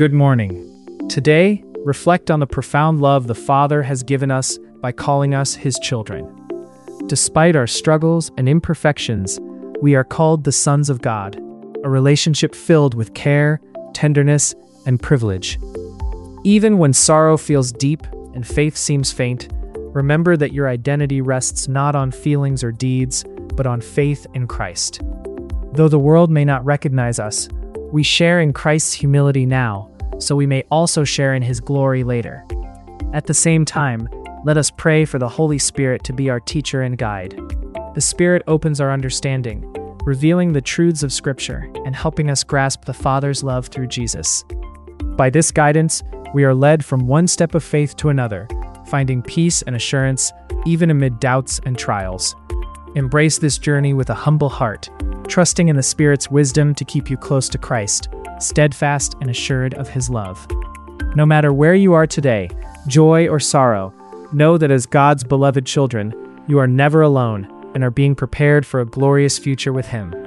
Good morning. Today, reflect on the profound love the Father has given us by calling us His children. Despite our struggles and imperfections, we are called the sons of God, a relationship filled with care, tenderness, and privilege. Even when sorrow feels deep and faith seems faint, remember that your identity rests not on feelings or deeds, but on faith in Christ. Though the world may not recognize us, we share in Christ's humility now, so we may also share in His glory later. At the same time, let us pray for the Holy Spirit to be our teacher and guide. The Spirit opens our understanding, revealing the truths of Scripture and helping us grasp the Father's love through Jesus. By this guidance, we are led from one step of faith to another, finding peace and assurance even amid doubts and trials. Embrace this journey with a humble heart, trusting in the Spirit's wisdom to keep you close to Christ, steadfast and assured of His love. No matter where you are today, joy or sorrow, know that as God's beloved children, you are never alone and are being prepared for a glorious future with Him.